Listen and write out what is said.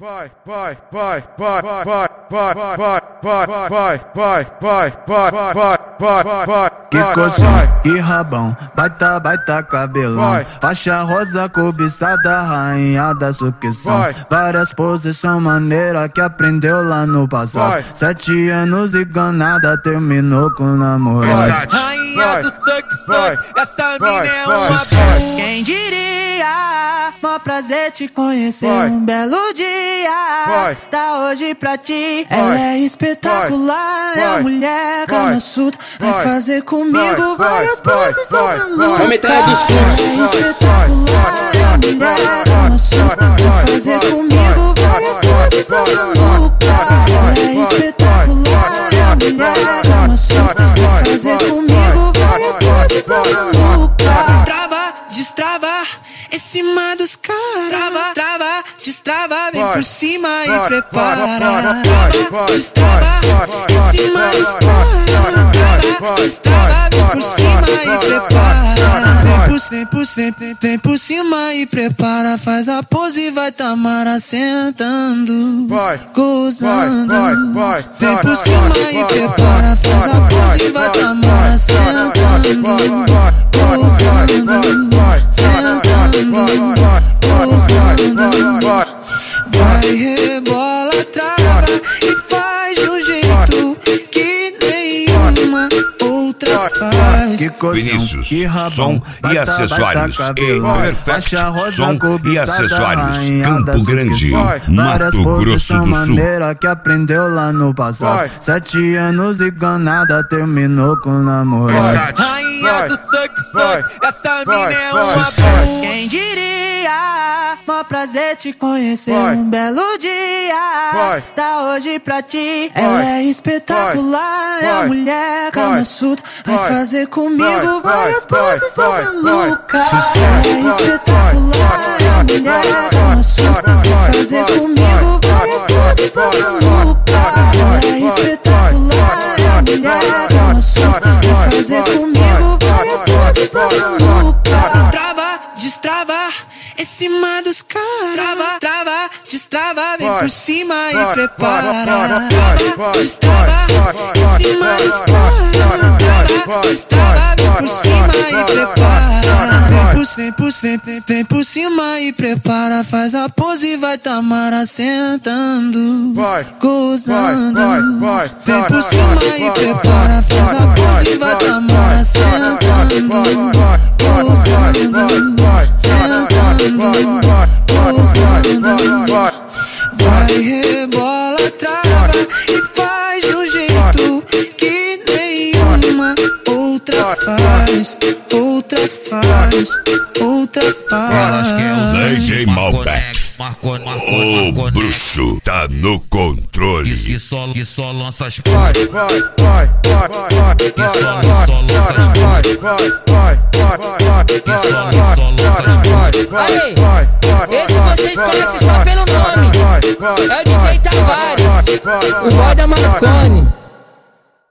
Que coxinha, que rabão, baita cabelão. Faixa rosa cobiçada, rainha da sucção. Várias posições maneiras que aprendeu lá no passado. 7 anos e ganada, terminou com o namorado. Rainha do suck, essa mina é uma festa. Quem diria, mó prazer te conhecer. Um belo dia, tá hoje pra ti. Ela é espetacular, é a mulher Kama Sutra. Vai fazer comigo várias poses, são malucas. Vamos entrar dos ela é espetacular, é a mulher Kama Sutra. Vai fazer comigo várias poses, são malucas. Ela é espetacular, é a mulher Kama Sutra. Vai fazer comigo várias poses, são malucas. Trava, destrava, em cima dos caras. Trava, destrava, vem por cima e prepara. Trava, destrava, em cima dos caras. Destrava, vem por cima e prepara. Vem por cima e prepara. Faz a pose e vai Tamara sentando, gozando. Vem por cima e prepara. Faz a pose e vai Tamara sentando, gozando. Vai, rebola, trava e faz de um jeito que nenhuma outra faz. Vinícius, som e acessórios. E Perfect, som e acessórios. Campo Grande, Mato Grosso do Sul. Maneira que aprendeu lá no passado. 7 anos e ganada, terminou com o namorado. Rainha do suck, essa mina é uma festa. Quem diria, mó prazer te conhecer. Um belo dia, tá hoje pra ti. Ela é espetacular, é a mulher Kama Sutra. Vai fazer comigo várias poses, são malucas. Ela é espetacular, é a mulher Kama Sutra. Vai fazer comigo várias poses, são malucas. Ela é espetacular, é a mulher Kama Sutra. Vai fazer comigo várias poses, são malucas. Trava, destrava, em cima dos caras. Trava, destrava, vem por cima e prepara. Trava, destrava, em cima dos caras. Destrava, vem por cima e prepara. Vem por cima e prepara. Faz a pose e vai Tamara sentando, gozando. Vem por cima e prepara. Faz a pose e vai Tamara sentando, gozando. Vai, rebola, trava e faz de um jeito que nenhuma outra faz. Outra faz. DJ Malbec. O bruxo tá no controle. E só lança as paz. E só lança as paz. Aí, esse vocês conhecem só pelo nome. É o DJ Tavares, o boy da Marconi.